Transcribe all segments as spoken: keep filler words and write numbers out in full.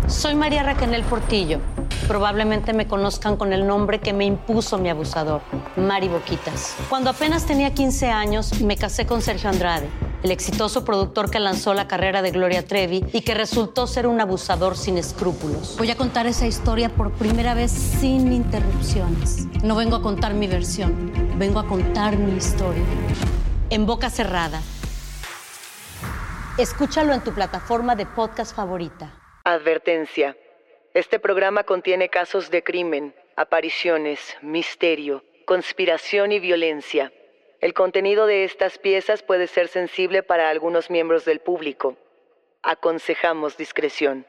Soy María Raquel Portillo. Probablemente me conozcan con el nombre que me impuso mi abusador, Mari Boquitas. Cuando apenas tenía quince años, me casé con Sergio Andrade, el exitoso productor que lanzó la carrera de Gloria Trevi y que resultó ser un abusador sin escrúpulos. Voy a contar esa historia por primera vez sin interrupciones. No vengo a contar mi versión, vengo a contar mi historia. En boca cerrada. Escúchalo en tu plataforma de podcast favorita. Advertencia. Este programa contiene casos de crimen, apariciones, misterio, conspiración y violencia. El contenido de estas piezas puede ser sensible para algunos miembros del público. Aconsejamos discreción.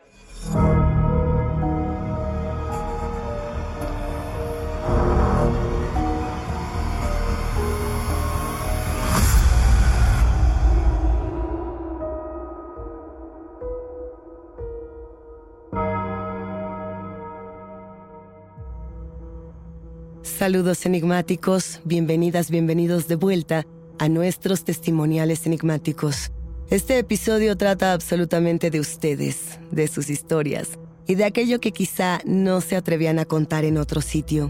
Saludos enigmáticos, bienvenidas, bienvenidos de vuelta a nuestros testimoniales enigmáticos. Este episodio trata absolutamente de ustedes, de sus historias y de aquello que quizá no se atrevían a contar en otro sitio.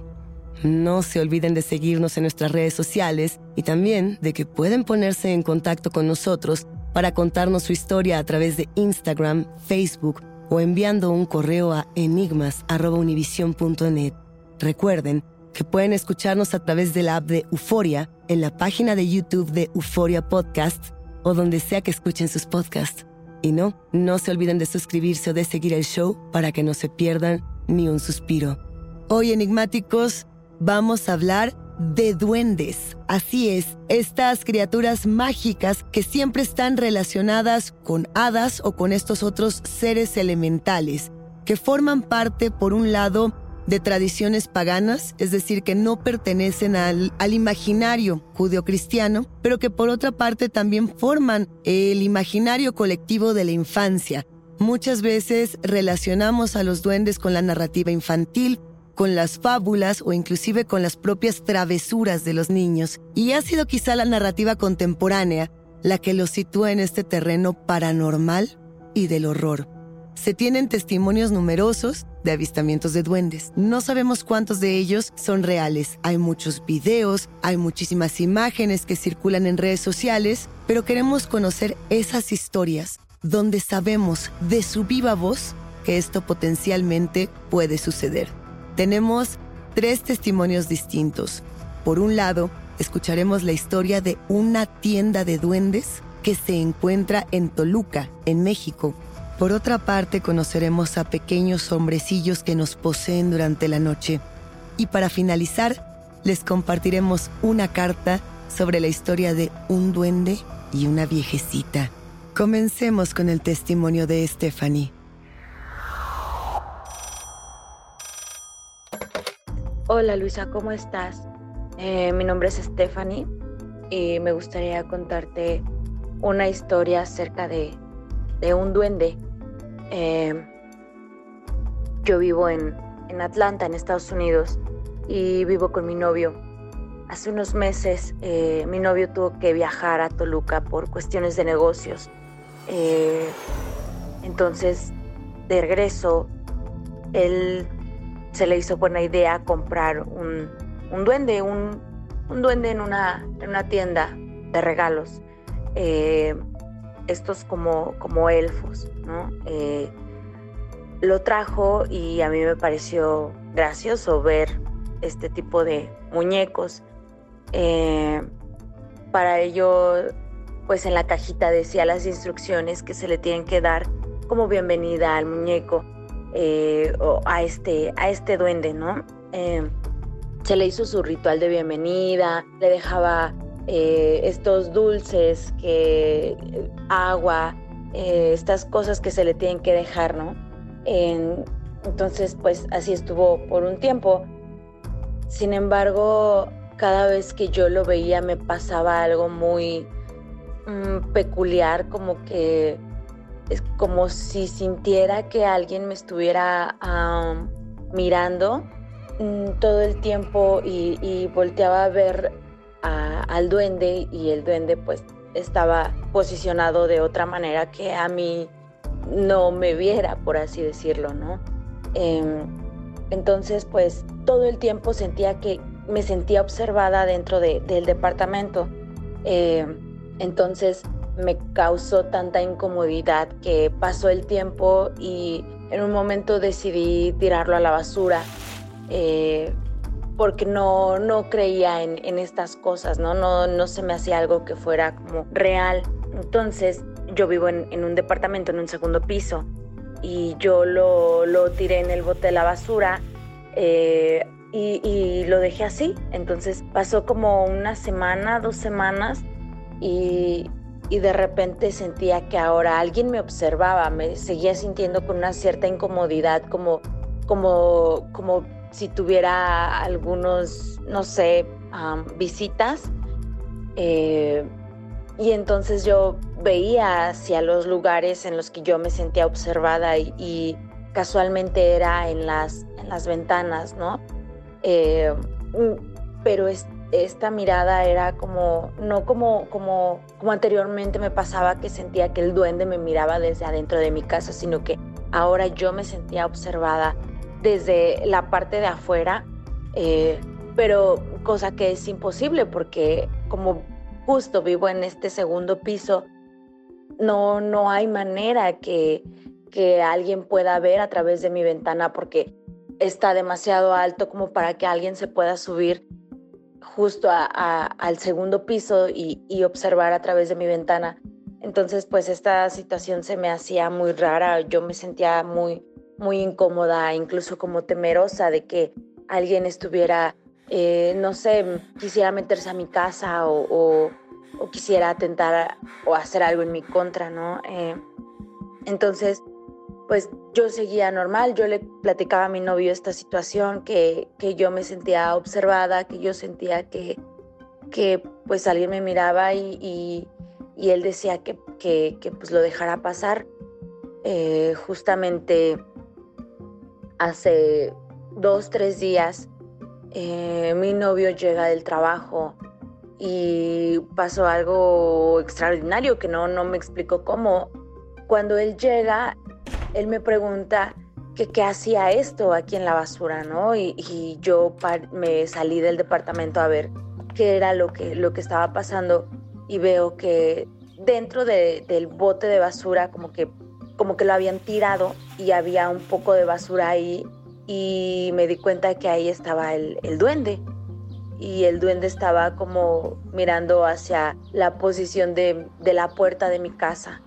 No se olviden de seguirnos en nuestras redes sociales y también de que pueden ponerse en contacto con nosotros para contarnos su historia a través de Instagram, Facebook o enviando un correo a enigmas arroba univision punto net. Recuerden que pueden escucharnos a través de la app de Euforia, en la página de YouTube de Euforia Podcast o donde sea que escuchen sus podcasts. Y no, no se olviden de suscribirse o de seguir el show para que no se pierdan ni un suspiro. Hoy, enigmáticos, vamos a hablar de duendes. Así es, estas criaturas mágicas que siempre están relacionadas con hadas o con estos otros seres elementales, que forman parte, por un lado, de tradiciones paganas, es decir, que no pertenecen al, al imaginario judeocristiano, pero que por otra parte también forman el imaginario colectivo de la infancia. Muchas veces relacionamos a los duendes con la narrativa infantil, con las fábulas o inclusive con las propias travesuras de los niños. Y ha sido quizá la narrativa contemporánea la que los sitúa en este terreno paranormal y del horror. Se tienen testimonios numerosos de avistamientos de duendes. No sabemos cuántos de ellos son reales. Hay muchos videos, hay muchísimas imágenes que circulan en redes sociales, pero queremos conocer esas historias donde sabemos de su viva voz que esto potencialmente puede suceder. Tenemos tres testimonios distintos. Por un lado, escucharemos la historia de una tienda de duendes que se encuentra en Toluca, en México. Por otra parte, conoceremos a pequeños hombrecillos que nos poseen durante la noche. Y para finalizar, les compartiremos una carta sobre la historia de un duende y una viejecita. Comencemos con el testimonio de Stephanie. Hola Luisa, ¿cómo estás? Eh, mi nombre es Stephanie y me gustaría contarte una historia acerca de, de un duende. Eh, yo vivo en, en Atlanta, en Estados Unidos, y vivo con mi novio. Hace unos meses eh, mi novio tuvo que viajar a Toluca por cuestiones de negocios. Eh, entonces, de regreso, él se le hizo buena idea comprar un, un duende, un, un duende en una, en una tienda de regalos. Eh, estos como, como elfos, ¿no? Eh, lo trajo y a mí me pareció gracioso ver este tipo de muñecos. Eh, para ello, pues en la cajita decía las instrucciones que se le tienen que dar como bienvenida al muñeco eh, o a este, a este duende, ¿no? Eh, se le hizo su ritual de bienvenida, le dejaba Eh, estos dulces, que agua, eh, estas cosas que se le tienen que dejar, ¿no? En, entonces, pues así estuvo por un tiempo. Sin embargo, cada vez que yo lo veía me pasaba algo muy mm, peculiar, como que es como si sintiera que alguien me estuviera um, mirando mm, todo el tiempo y, y volteaba a ver A, al duende y el duende pues estaba posicionado de otra manera que a mí no me viera, por así decirlo, ¿no? Eh, entonces, pues todo el tiempo sentía que me sentía observada dentro de, del departamento. Eh, entonces me causó tanta incomodidad que pasó el tiempo y en un momento decidí tirarlo a la basura. Eh, porque no, no creía en, en estas cosas, ¿no? No, no se me hacía algo que fuera como real. Entonces, yo vivo en, en un departamento, en un segundo piso, y yo lo, lo tiré en el bote de la basura eh, y, y lo dejé así. Entonces, pasó como una semana, dos semanas, y, y de repente sentía que ahora alguien me observaba, me seguía sintiendo con una cierta incomodidad, como, como, como si tuviera algunos, no sé, um, visitas. Eh, y entonces yo veía hacia los lugares en los que yo me sentía observada y, y casualmente era en las, en las ventanas, ¿no? Eh, pero es, esta mirada era como, no como, como, como anteriormente me pasaba, que sentía que el duende me miraba desde adentro de mi casa, sino que ahora yo me sentía observada desde la parte de afuera, eh, pero cosa que es imposible porque como justo vivo en este segundo piso, no, no hay manera que, que alguien pueda ver a través de mi ventana porque está demasiado alto como para que alguien se pueda subir justo a, a, al segundo piso y, y observar a través de mi ventana. Entonces, pues esta situación se me hacía muy rara, yo me sentía muy muy incómoda, incluso como temerosa de que alguien estuviera, eh, no sé, quisiera meterse a mi casa o, o, o quisiera atentar o hacer algo en mi contra, ¿no? Eh, entonces, pues yo seguía normal, yo le platicaba a mi novio esta situación, que, que yo me sentía observada, que yo sentía que, que pues alguien me miraba y, y, y él decía que, que, que pues lo dejara pasar. Eh, justamente hace dos, tres días, eh, mi novio llega del trabajo y pasó algo extraordinario que no, no me explicó cómo. Cuando él llega, él me pregunta que qué hacía esto aquí en la basura, ¿no? Y, y yo par- me salí del departamento a ver qué era lo que, lo que estaba pasando y veo que dentro de, del bote de basura como que como que lo habían tirado y había un poco de basura ahí y me di cuenta que ahí estaba el, el duende y el duende estaba como mirando hacia la posición de, de la puerta de mi casa.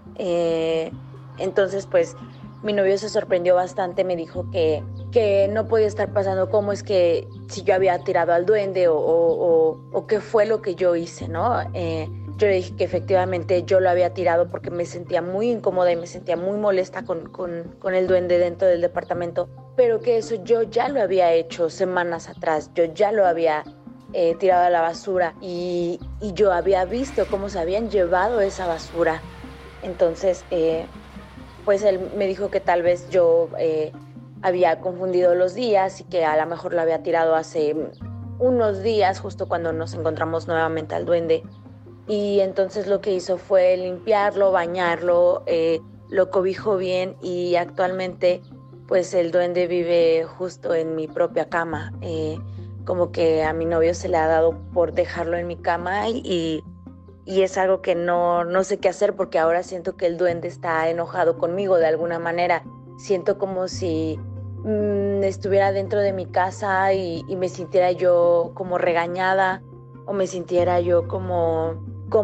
Eh, entonces pues mi novio se sorprendió bastante, me dijo que, que no podía estar pasando, cómo es que si yo había tirado al duende o, o, o, o qué fue lo que yo hice, ¿no? Eh, Yo le dije que efectivamente yo lo había tirado porque me sentía muy incómoda y me sentía muy molesta con, con, con el duende dentro del departamento, pero que eso yo ya lo había hecho semanas atrás, yo ya lo había eh, tirado a la basura y, y yo había visto cómo se habían llevado esa basura. Entonces, eh, pues él me dijo que tal vez yo eh, había confundido los días y que a lo mejor lo había tirado hace unos días, justo cuando nos encontramos nuevamente al duende. Y entonces lo que hizo fue limpiarlo, bañarlo, eh, lo cobijó bien y actualmente pues el duende vive justo en mi propia cama. Eh, como que a mi novio se le ha dado por dejarlo en mi cama y, y es algo que no, no sé qué hacer porque ahora siento que el duende está enojado conmigo de alguna manera. Siento como si mmm, estuviera dentro de mi casa y, y me sintiera yo como regañada o me sintiera yo como...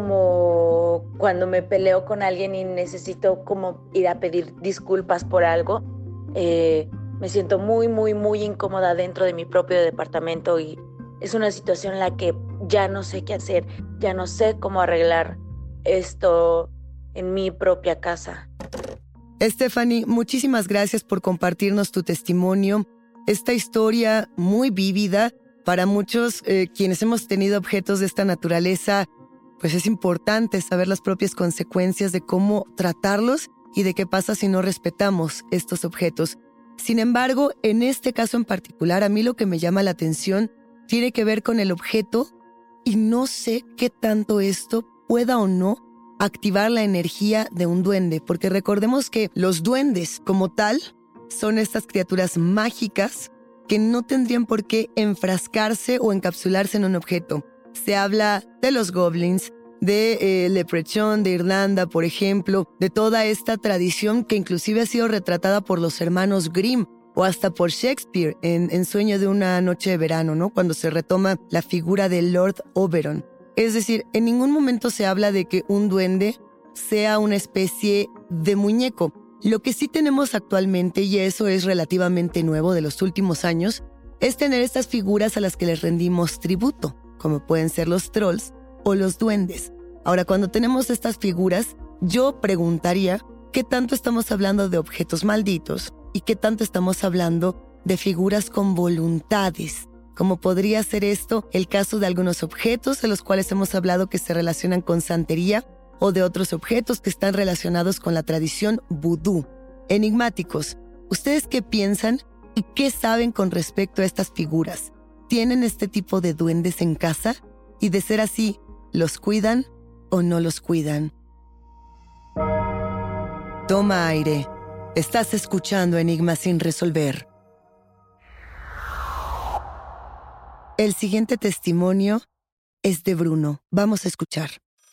como cuando me peleo con alguien y necesito como ir a pedir disculpas por algo. Eh, me siento muy, muy, muy incómoda dentro de mi propio departamento y es una situación en la que ya no sé qué hacer, ya no sé cómo arreglar esto en mi propia casa. Stephanie, muchísimas gracias por compartirnos tu testimonio, esta historia muy vívida. Para muchos eh, quienes hemos tenido objetos de esta naturaleza, pues es importante saber las propias consecuencias de cómo tratarlos y de qué pasa si no respetamos estos objetos. Sin embargo, en este caso en particular, a mí lo que me llama la atención tiene que ver con el objeto y no sé qué tanto esto pueda o no activar la energía de un duende, porque recordemos que los duendes como tal son estas criaturas mágicas que no tendrían por qué enfrascarse o encapsularse en un objeto. Se habla de los goblins, de eh, Leprechaun, de Irlanda, por ejemplo, de toda esta tradición que inclusive ha sido retratada por los hermanos Grimm o hasta por Shakespeare en, en Sueño de una noche de verano, ¿no? Cuando se retoma la figura de Lord Oberon. Es decir, en ningún momento se habla de que un duende sea una especie de muñeco. Lo que sí tenemos actualmente, y eso es relativamente nuevo de los últimos años, es tener estas figuras a las que les rendimos tributo, como pueden ser los trolls o los duendes. Ahora, cuando tenemos estas figuras, yo preguntaría qué tanto estamos hablando de objetos malditos y qué tanto estamos hablando de figuras con voluntades, como podría ser esto el caso de algunos objetos de los cuales hemos hablado que se relacionan con santería o de otros objetos que están relacionados con la tradición vudú. Enigmáticos, ¿ustedes qué piensan y qué saben con respecto a estas figuras? ¿Tienen este tipo de duendes en casa? Y de ser así, ¿los cuidan o no los cuidan? Toma aire. Estás escuchando Enigmas sin resolver. El siguiente testimonio es de Bruno. Vamos a escuchar.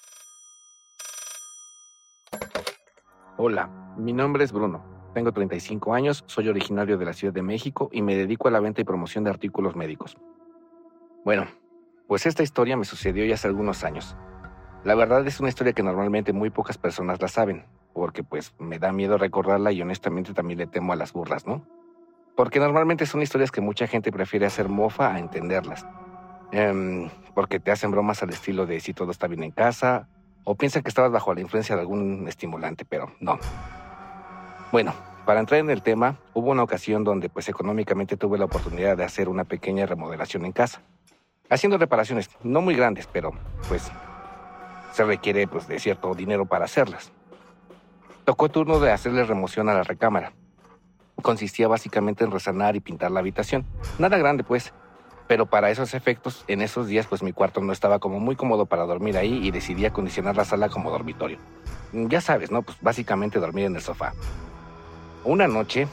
Hola, mi nombre es Bruno. Tengo treinta y cinco años, soy originario de la Ciudad de México y me dedico a la venta y promoción de artículos médicos. Bueno, pues esta historia me sucedió ya hace algunos años. La verdad es una historia que normalmente muy pocas personas la saben, porque pues me da miedo recordarla y honestamente también le temo a las burlas, ¿no? Porque normalmente son historias que mucha gente prefiere hacer mofa a entenderlas. Eh, porque te hacen bromas al estilo de si todo está bien en casa, o piensan que estabas bajo la influencia de algún estimulante, pero no. Bueno, para entrar en el tema, hubo una ocasión donde pues económicamente tuve la oportunidad de hacer una pequeña remodelación en casa. Haciendo reparaciones, no muy grandes, pero pues se requiere pues de cierto dinero para hacerlas. Tocó el turno de hacerle remoción a la recámara. Consistía básicamente en resanar y pintar la habitación. Nada grande pues, pero para esos efectos, en esos días pues mi cuarto no estaba como muy cómodo para dormir ahí y decidí acondicionar la sala como dormitorio. Ya sabes, ¿no? Pues básicamente dormir en el sofá. Una noche,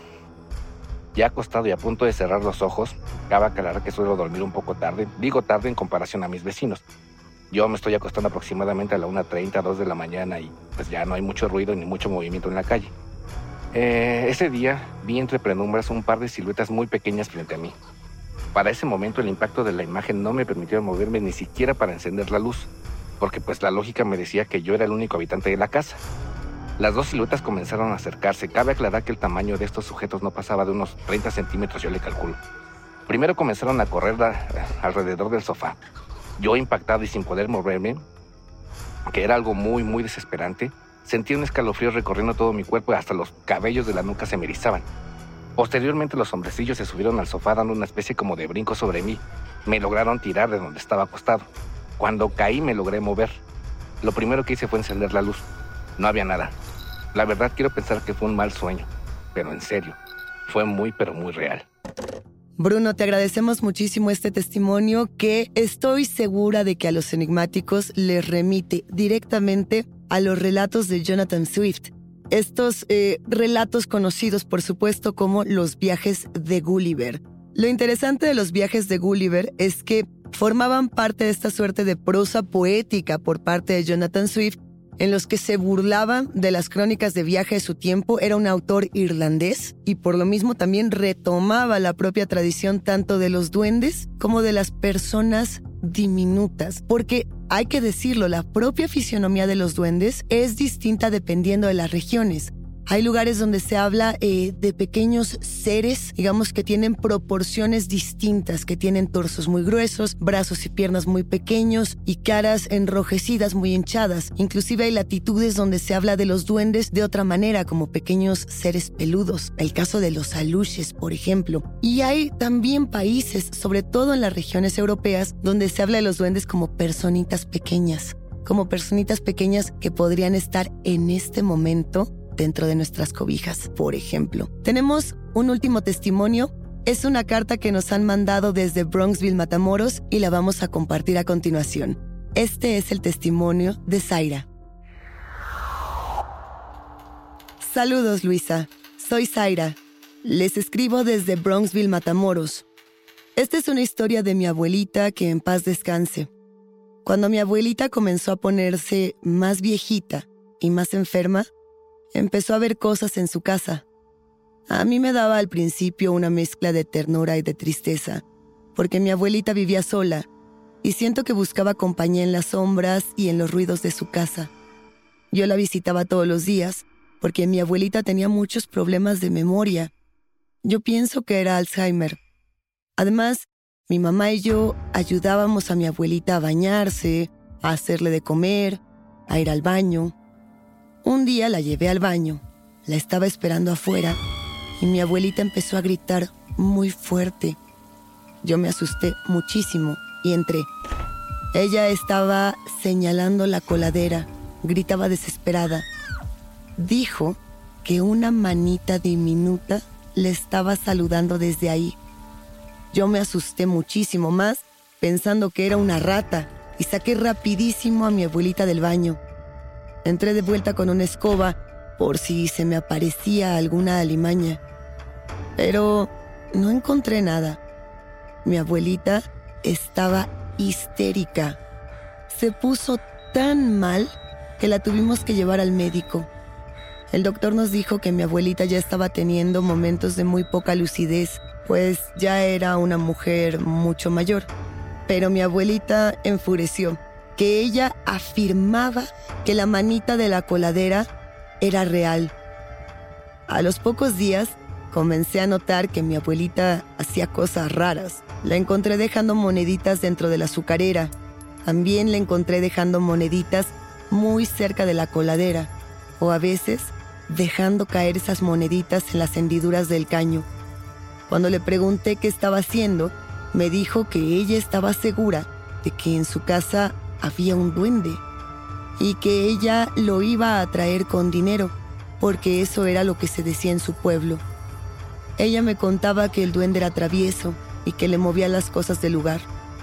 ya acostado y a punto de cerrar los ojos, cabe aclarar que suelo dormir un poco tarde, digo tarde en comparación a mis vecinos. Yo me estoy acostando aproximadamente a la una treinta, dos de la mañana y pues ya no hay mucho ruido ni mucho movimiento en la calle. Eh, ese día vi entre penumbras un par de siluetas muy pequeñas frente a mí. Para ese momento el impacto de la imagen no me permitió moverme ni siquiera para encender la luz, porque pues la lógica me decía que yo era el único habitante de la casa. Las dos siluetas comenzaron a acercarse. Cabe aclarar que el tamaño de estos sujetos no pasaba de unos treinta centímetros, yo le calculo. Primero comenzaron a correr la, alrededor del sofá. Yo, impactado y sin poder moverme, que era algo muy, muy desesperante, sentí un escalofrío recorriendo todo mi cuerpo y hasta los cabellos de la nuca se me erizaban. Posteriormente los hombrecillos se subieron al sofá dando una especie como de brinco sobre mí. Me lograron tirar de donde estaba acostado. Cuando caí me logré mover. Lo primero que hice fue encender la luz. No había nada. La verdad quiero pensar que fue un mal sueño, pero en serio, fue muy pero muy real. Bruno, te agradecemos muchísimo este testimonio que estoy segura de que a los enigmáticos les remite directamente a los relatos de Jonathan Swift. Estos eh, relatos conocidos, por supuesto, como los viajes de Gulliver. Lo interesante de los viajes de Gulliver es que formaban parte de esta suerte de prosa poética por parte de Jonathan Swift, en los que se burlaban de las crónicas de viaje de su tiempo. Era un autor irlandés y por lo mismo también retomaba la propia tradición tanto de los duendes como de las personas diminutas, porque hay que decirlo, la propia fisionomía de los duendes es distinta dependiendo de las regiones. Hay lugares donde se habla eh, de pequeños seres, digamos, que tienen proporciones distintas, que tienen torsos muy gruesos, brazos y piernas muy pequeños y caras enrojecidas muy hinchadas. Inclusive hay latitudes donde se habla de los duendes de otra manera, como pequeños seres peludos. El caso de los aluches, por ejemplo. Y hay también países, sobre todo en las regiones europeas, donde se habla de los duendes como personitas pequeñas. Como personitas pequeñas que podrían estar en este momento dentro de nuestras cobijas, por ejemplo. Tenemos un último testimonio. Es una carta que nos han mandado desde Bronxville, Matamoros, y la vamos a compartir a continuación. Este es el testimonio de Zaira. Saludos, Luisa. Soy Zaira. Les escribo desde Bronxville, Matamoros. Esta es una historia de mi abuelita, que en paz descanse. Cuando mi abuelita comenzó a ponerse más viejita y más enferma, empezó a ver cosas en su casa. A mí me daba al principio una mezcla de ternura y de tristeza, porque mi abuelita vivía sola y siento que buscaba compañía en las sombras y en los ruidos de su casa. Yo la visitaba todos los días porque mi abuelita tenía muchos problemas de memoria. Yo pienso que era Alzheimer. Además, mi mamá y yo ayudábamos a mi abuelita a bañarse, a hacerle de comer, a ir al baño. Un día la llevé al baño, la estaba esperando afuera y mi abuelita empezó a gritar muy fuerte. Yo me asusté muchísimo y entré. Ella estaba señalando la coladera, gritaba desesperada. Dijo que una manita diminuta le estaba saludando desde ahí. Yo me asusté muchísimo más, pensando que era una rata, y saqué rapidísimo a mi abuelita del baño. Entré de vuelta con una escoba por si se me aparecía alguna alimaña. Pero no encontré nada. Mi abuelita estaba histérica. Se puso tan mal que la tuvimos que llevar al médico. El doctor nos dijo que mi abuelita ya estaba teniendo momentos de muy poca lucidez, pues ya era una mujer mucho mayor. Pero mi abuelita enfureció, que ella afirmaba que la manita de la coladera era real. A los pocos días comencé a notar que mi abuelita hacía cosas raras. La encontré dejando moneditas dentro de la azucarera. También la encontré dejando moneditas muy cerca de la coladera, o a veces dejando caer esas moneditas en las hendiduras del caño. Cuando le pregunté qué estaba haciendo, me dijo que ella estaba segura de que en su casa había un duende y que ella lo iba a traer con dinero, porque eso era lo que se decía en su pueblo. Ella me contaba que el duende era travieso y que le movía las cosas del lugar.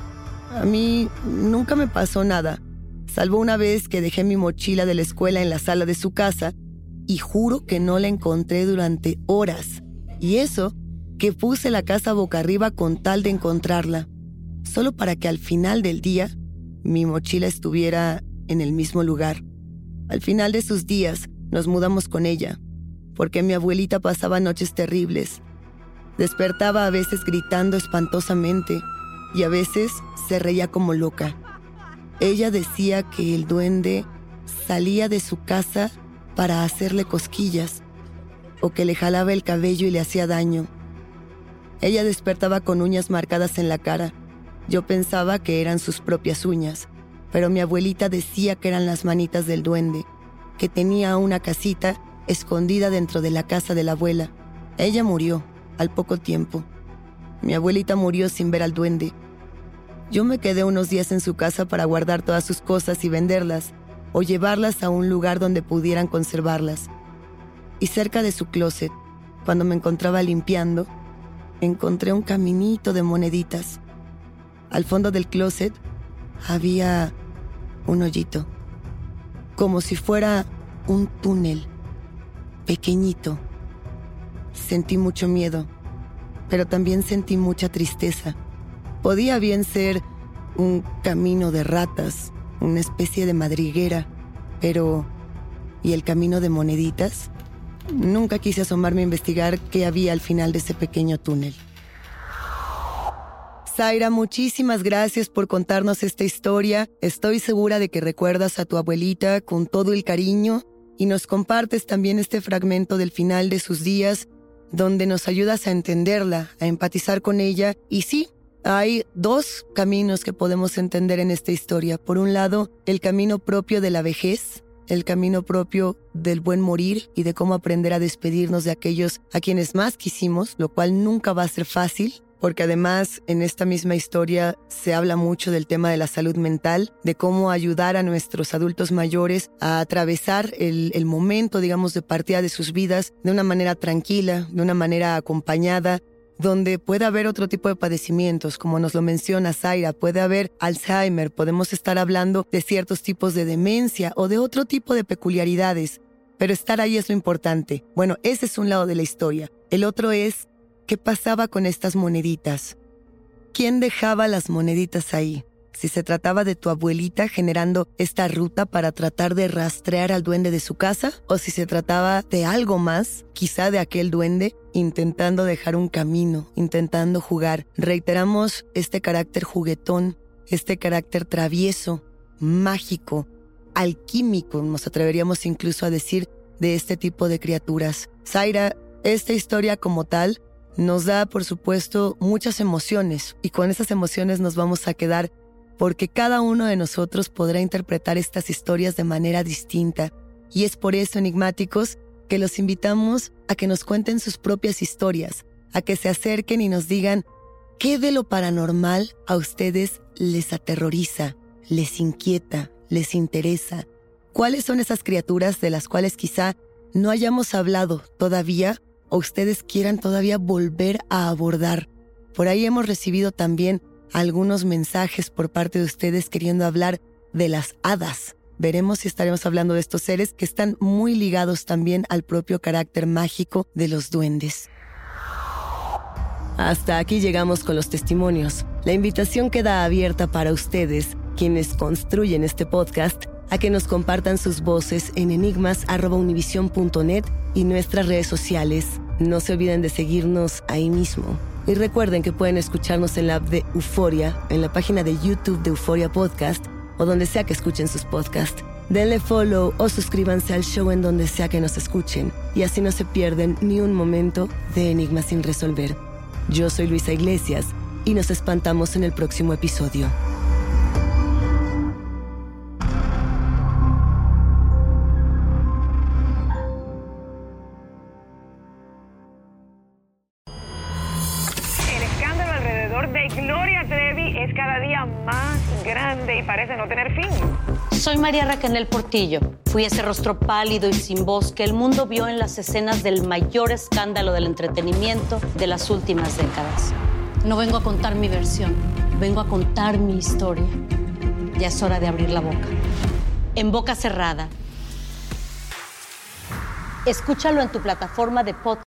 A mí nunca me pasó nada, salvo una vez que dejé mi mochila de la escuela en la sala de su casa y juro que no la encontré durante horas. Y eso, que puse la casa boca arriba con tal de encontrarla, solo para que al final del día mi mochila estuviera en el mismo lugar. Al final de sus días nos mudamos con ella, porque mi abuelita pasaba noches terribles. Despertaba a veces gritando espantosamente y a veces se reía como loca. Ella decía que el duende salía de su casa para hacerle cosquillas o que le jalaba el cabello y le hacía daño. Ella despertaba con uñas marcadas en la cara. Yo pensaba que eran sus propias uñas, pero mi abuelita decía que eran las manitas del duende, que tenía una casita escondida dentro de la casa de la abuela. Ella murió al poco tiempo. Mi abuelita murió sin ver al duende. Yo me quedé unos días en su casa para guardar todas sus cosas y venderlas, o llevarlas a un lugar donde pudieran conservarlas. Y cerca de su closet, cuando me encontraba limpiando, encontré un caminito de moneditas. Al fondo del closet había un hoyito, como si fuera un túnel, pequeñito. Sentí mucho miedo, pero también sentí mucha tristeza. Podía bien ser un camino de ratas, una especie de madriguera, pero ¿y el camino de moneditas? Nunca quise asomarme a investigar qué había al final de ese pequeño túnel. Zaira, muchísimas gracias por contarnos esta historia. Estoy segura de que recuerdas a tu abuelita con todo el cariño y nos compartes también este fragmento del final de sus días, donde nos ayudas a entenderla, a empatizar con ella. Y sí, hay dos caminos que podemos entender en esta historia. Por un lado, el camino propio de la vejez, el camino propio del buen morir y de cómo aprender a despedirnos de aquellos a quienes más quisimos, lo cual nunca va a ser fácil, porque además en esta misma historia se habla mucho del tema de la salud mental, de cómo ayudar a nuestros adultos mayores a atravesar el, el momento, digamos, de partida de sus vidas de una manera tranquila, de una manera acompañada, donde puede haber otro tipo de padecimientos, como nos lo menciona Zaira, puede haber Alzheimer, podemos estar hablando de ciertos tipos de demencia o de otro tipo de peculiaridades, Pero estar ahí es lo importante. Bueno, ese es un lado de la historia. El otro es, ¿qué pasaba con estas moneditas? ¿Quién dejaba las moneditas ahí? Si se trataba de tu abuelita generando esta ruta para tratar de rastrear al duende de su casa, o si se trataba de algo más, quizá de aquel duende intentando dejar un camino, intentando jugar. Reiteramos este carácter juguetón, este carácter travieso, mágico, alquímico, nos atreveríamos incluso a decir, de este tipo de criaturas. Zaira, esta historia como tal nos da, por supuesto, muchas emociones, y con esas emociones nos vamos a quedar porque cada uno de nosotros podrá interpretar estas historias de manera distinta. Y es por eso, enigmáticos, que los invitamos a que nos cuenten sus propias historias, a que se acerquen y nos digan qué de lo paranormal a ustedes les aterroriza, les inquieta, les interesa. ¿Cuáles son esas criaturas de las cuales quizá no hayamos hablado todavía o ustedes quieran todavía volver a abordar? Por ahí hemos recibido también algunos mensajes por parte de ustedes queriendo hablar de las hadas. Veremos si estaremos hablando de estos seres que están muy ligados también al propio carácter mágico de los duendes. Hasta aquí llegamos con los testimonios. La invitación queda abierta para ustedes, quienes construyen este podcast, a que nos compartan sus voces en enigmas arroba univision punto net y nuestras redes sociales. No se olviden de seguirnos ahí mismo. Y recuerden que pueden escucharnos en la app de Euforia, en la página de YouTube de Euforia Podcast o donde sea que escuchen sus podcasts. Denle follow o suscríbanse al show en donde sea que nos escuchen y así no se pierden ni un momento de Enigmas sin resolver. Yo soy Luisa Iglesias y nos espantamos en el próximo episodio. De Gloria Trevi es cada día más grande y parece no tener fin. Soy María Raquel Portillo. Fui ese rostro pálido y sin voz que el mundo vio en las escenas del mayor escándalo del entretenimiento de las últimas décadas. No vengo a contar mi versión, vengo a contar mi historia. Ya es hora de abrir la boca. En boca cerrada. Escúchalo en tu plataforma de podcast.